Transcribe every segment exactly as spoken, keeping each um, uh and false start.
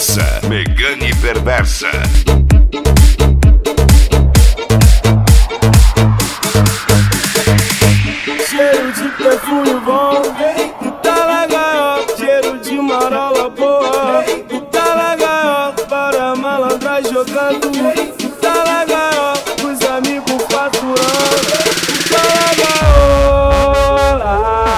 Perversa, Megane Perversa. Cheiro de perfume bom, tu tá na gaiola. Cheiro de marola boa, tu tá na gaiola. Para malandra jogando, tu tá na gaiola. Os amigos faturando, tu tá na gaiola.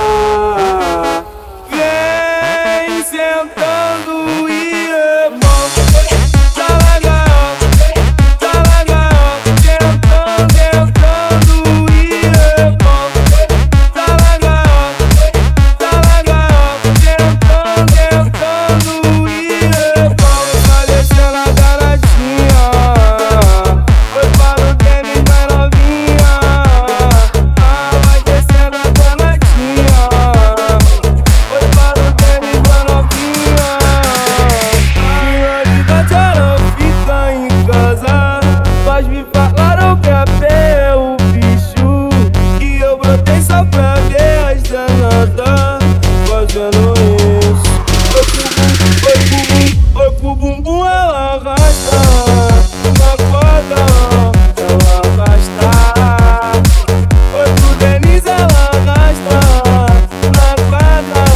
Vem sentando e é bom. Tá na gaiola, tá na gaiola. Tentando, tentando e é bom. Tá na gaiola, tá na gaiola. Tentando, tentando e é bom. Vai descendo a garotinha, foi para o tênis mais novinha. Ah, vai descendo a garotinha, foi para o tênis mais novinha. Finalidade ela fica em casa, faz me falar o que é o bicho. Que eu brotei só pra ver as danadas fazendo isso. Oi pro bumbum, oi pro bumbum, ela arrasta na corda, ela arrasta. Oi pro Denis, ela arrasta na corda.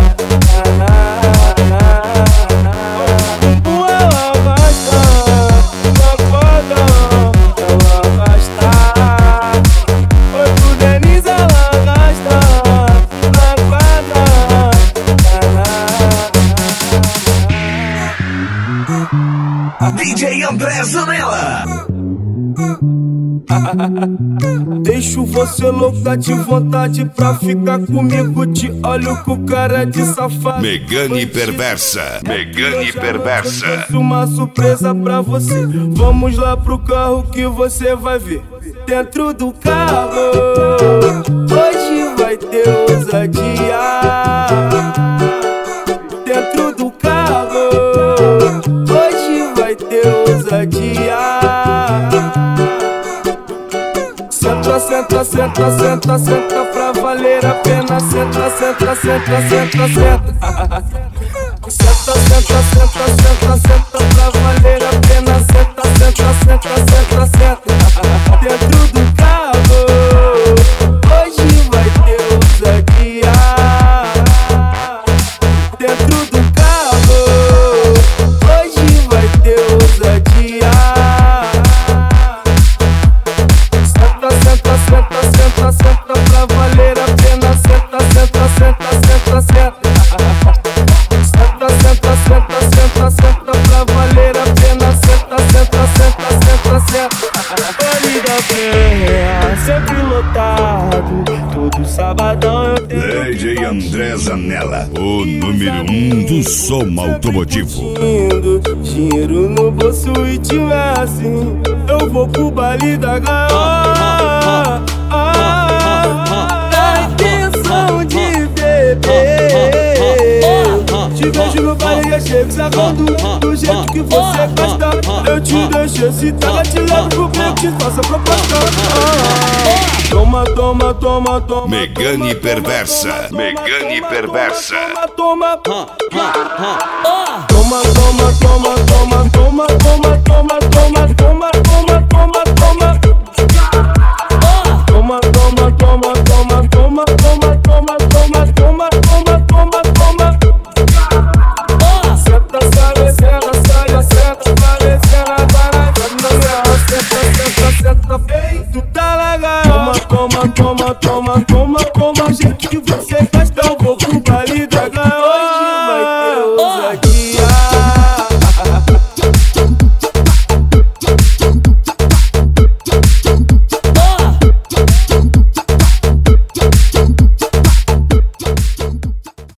Oi pro bumbum, ela arrasta na corda, ela arrasta. Oi pro Denis, ela arrasta na corda. D J André Zanella. Deixo você louca de vontade pra ficar comigo. Te olho com cara de safado. Megane Perversa, Megane Perversa. Trouxe uma surpresa pra você. Vamos lá pro carro que você vai ver. Dentro do carro hoje vai ter ousadia. Dentro do carro hoje vai ter ousadia. Senta, senta, senta, senta, senta pra valer a pena. Senta, senta, senta, senta, senta. Senta, senta, senta, senta, senta pra valer a pena. Senta, senta, senta, senta, senta. Dentro do carro hoje vai ter ousadia. Dentro do carro hoje vai ter ousadia. Senta, senta, senta, senta, senta pra valer a pena. Senta, senta, senta, senta, senta. Senta, senta, senta, senta, senta pra valer a pena. Senta, senta, senta, senta, senta. Vale da Penha, sempre lotado. Todo sabadão eu tenho D J André Zanella, o número um do som automotivo. dinheiro no bolso e tiver assim, eu vou pro baile da gaiola. Dá intenção de beber. Te vejo no baile e chego sacando do jeito que você gosta. Eu te deixo excitada, te levo pro break, te faço a proposta. Toma, toma, toma, toma. Megane Perversa, Megane Perversa. Toma, toma, toma, toma, toma, toma, toma, toma, toma, toma, toma.